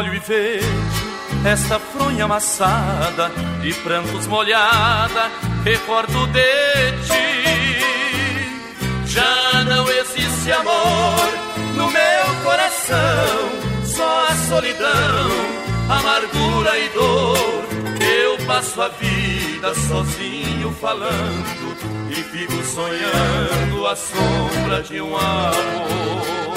olho e vejo esta fronha amassada, de prantos molhada, recordo de ti. Já não existe amor no meu coração, só a solidão, amargura e dor. Eu passo a vida sozinho falando e fico sonhando a sombra de um amor.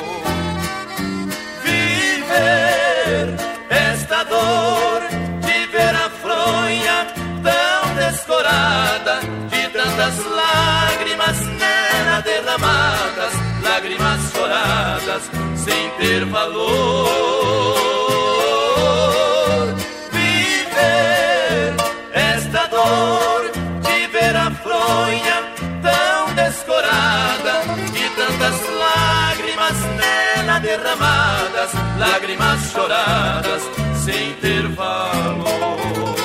Viver esta dor de ver a fronha tão descorada, de tantas lágrimas nela derramadas, lágrimas choradas sem ter valor. Viver esta dor de ver a fronha tão descorada, de tantas lágrimas nela derramadas, lágrimas choradas sem ter valor.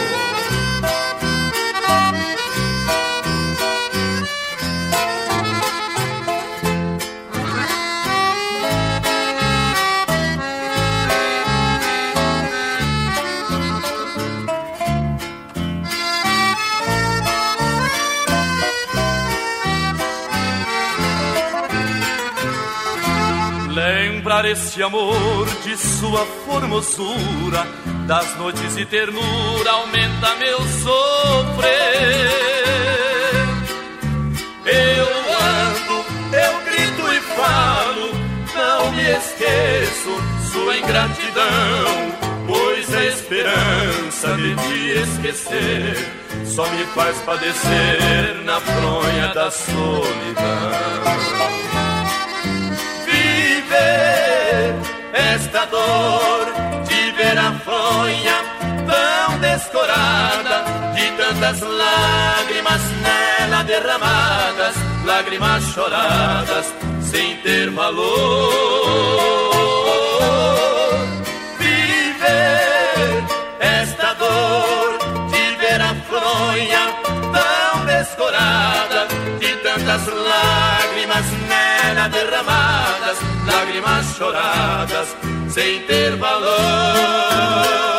Lembrar esse amor de sua formosura, das noites de ternura, aumenta meu sofrer. Eu ando, eu grito e falo, não me esqueço sua ingratidão, pois a esperança de te esquecer só me faz padecer na fronha da solidão. Esta dor de ver a fronha tão descorada, de tantas lágrimas nela derramadas, lágrimas choradas sem ter valor. Viver esta dor de ver a fronha tão descorada, de tantas lágrimas nela derramadas, lágrimas choradas sem ter valor.